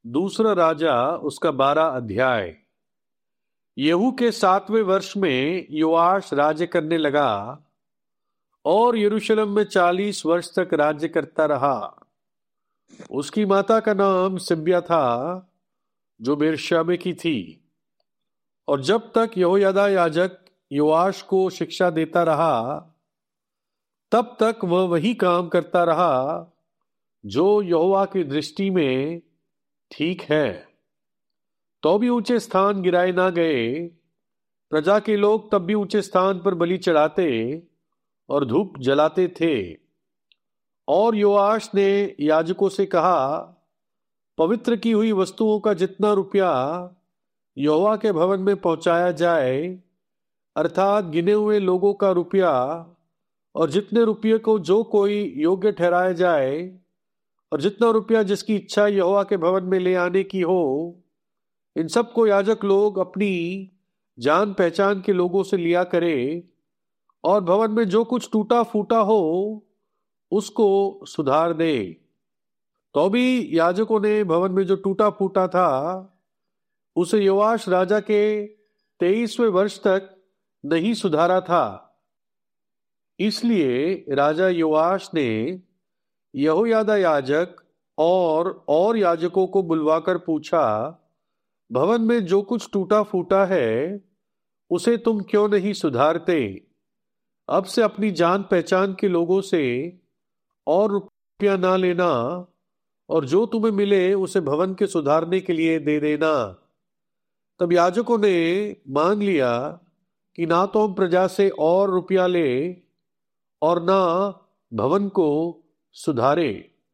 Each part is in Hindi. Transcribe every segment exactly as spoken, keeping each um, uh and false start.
दूसरा राजा उसका बारह अध्याय। यहू के सातवें वर्ष में योआश राज्य करने लगा और यरूशलेम में चालीस वर्ष तक राज्य करता रहा। उसकी माता का नाम सिब्या था, जो बेरशेबा की थी। और जब तक यहोयादा याजक योआश को शिक्षा देता रहा, तब तक वह वही काम करता रहा जो यहोवा की दृष्टि में ठीक है। तो भी ऊंचे स्थान गिराए ना गए। प्रजा के लोग तब भी ऊंचे स्थान पर बलि चढ़ाते और धूप जलाते थे। और योआश ने याजकों से कहा, पवित्र की हुई वस्तुओं का जितना रुपया यहोवा के भवन में पहुंचाया जाए, अर्थात गिने हुए लोगों का रुपया, और जितने रुपये को जो कोई योग्य ठहराया जाए, और जितना रुपया जिसकी इच्छा यहोवा के भवन में ले आने की हो, इन सब को याजक लोग अपनी जान पहचान के लोगों से लिया करे। और भवन में जो कुछ टूटा फूटा हो उसको सुधार दे। तो भी याजकों ने भवन में जो टूटा फूटा था उसे योआश राजा के तेईसवें वर्ष तक नहीं सुधारा था। इसलिए राजा योआश ने यहोयादा याजक और और याजकों को बुलवाकर पूछा, भवन में जो कुछ टूटा फूटा है उसे तुम क्यों नहीं सुधारते? अब से अपनी जान पहचान के लोगों से और रुपया ना लेना, और जो तुम्हें मिले उसे भवन के सुधारने के लिए दे देना। तब याजकों ने मान लिया कि ना तो हम प्रजा से और रुपया ले और ना भवन को सुधारे।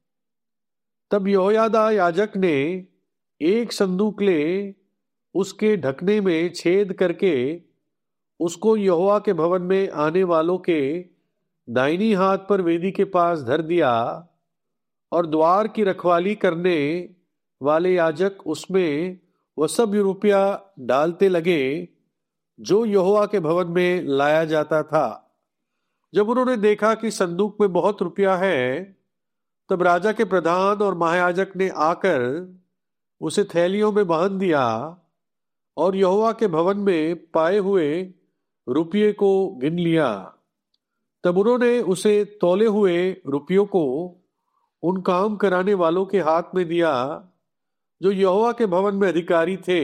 तब यहोयादा याजक ने एक संदूक ले उसके ढकने में छेद करके उसको यहोवा के भवन में आने वालों के दाहिनी हाथ पर वेदी के पास धर दिया। और द्वार की रखवाली करने वाले याजक उसमें वह सब रुपया डालते लगे जो यहोवा के भवन में लाया जाता था। जब उन्होंने देखा कि संदूक में बहुत रुपया है, तब राजा के प्रधान और महायाजक ने आकर उसे थैलियों में बांध दिया और यहोवा के भवन में पाए हुए रुपये को गिन लिया। तब उन्होंने उसे तौले हुए रुपयों को उन काम कराने वालों के हाथ में दिया जो यहोवा के भवन में अधिकारी थे।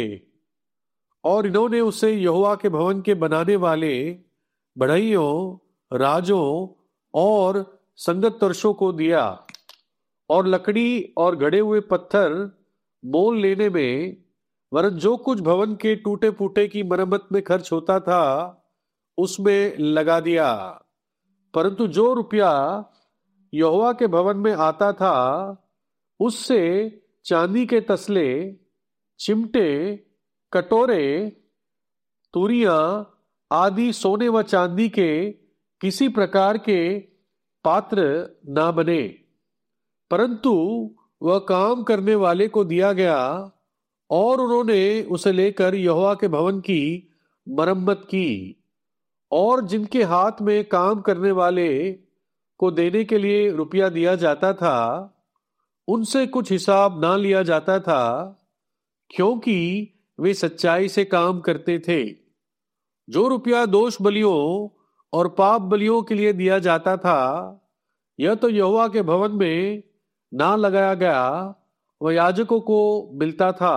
और इन्होंने उसे यहोवा के भवन के बनाने वाले बढ़इयों, राजों और संगतरशों को दिया। और लकड़ी और गढ़े हुए पत्थर मोल लेने में, वरन जो कुछ भवन के टूटे फूटे की मरम्मत में खर्च होता था उसमें लगा दिया। परंतु जो रुपया यहोवा के भवन में आता था उससे चांदी के तसले, चिमटे, कटोरे, तुरियां आदि सोने व चांदी के किसी प्रकार के पात्र ना बने, परंतु वह काम करने वाले को दिया गया। और उन्होंने उसे लेकर यहोवा के भवन की मरम्मत की। और जिनके हाथ में काम करने वाले को देने के लिए रुपया दिया जाता था, उनसे कुछ हिसाब ना लिया जाता था, क्योंकि वे सच्चाई से काम करते थे। जो रुपया दोष बलियों और पाप बलियों के लिए दिया जाता था, यह तो यहोवा के भवन में ना लगाया गया, वह याजकों को मिलता था।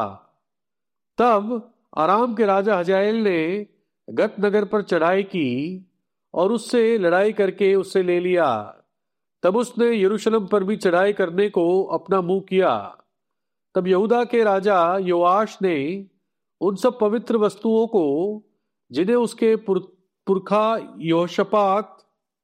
तब अराम के राजा हजाएल ने गत नगर पर चढ़ाई की और उससे लड़ाई करके उससे ले लिया। तब उसने यरूशलेम पर भी चढ़ाई करने को अपना मुंह किया। तब यहूदा के राजा योआश ने उन सब पवित्र वस्तुओं को जिन्हें उसके पुरखा यहोशापात,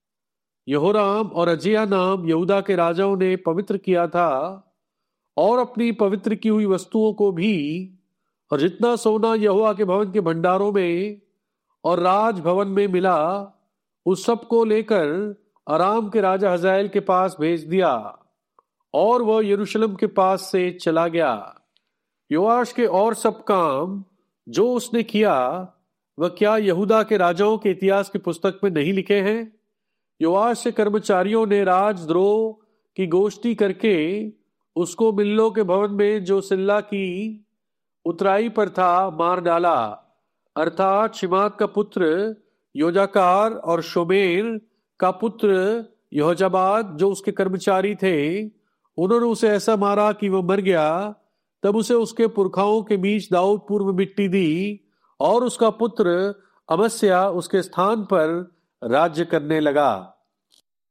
यहोराम और अजिया नाम यहूदा के राजाओं ने पवित्र किया था, और अपनी पवित्र की हुई वस्तुओं को भी, और जितना सोना यहोवा के भवन के भंडारों में और राज भवन में मिला, उस सब को लेकर अराम के राजा हजाएल के पास भेज दिया, और वह यरूशलेम के पास से चला गया। योआश के और सब काम जो उसने किया, वह क्या यहूदा के राजाओं के इतिहास की पुस्तक में नहीं लिखे हैं? योआश के कर्मचारियों ने राजद्रोह की गोष्ठी करके उसको मिल्लो के भवन में जो सिल्ला की उतराई पर था मार डाला। अर्थात शिमात का पुत्र योजाकार और शोमेर का पुत्र यहोजाबाद जो उसके कर्मचारी थे, उन्होंने उसे ऐसा मारा कि वह मर गया। तब उसे उसके पुरखाओं के बीच दाऊद पूर्व मिट्टी दी और उसका पुत्र अमस्या उसके स्थान पर राज्य करने लगा।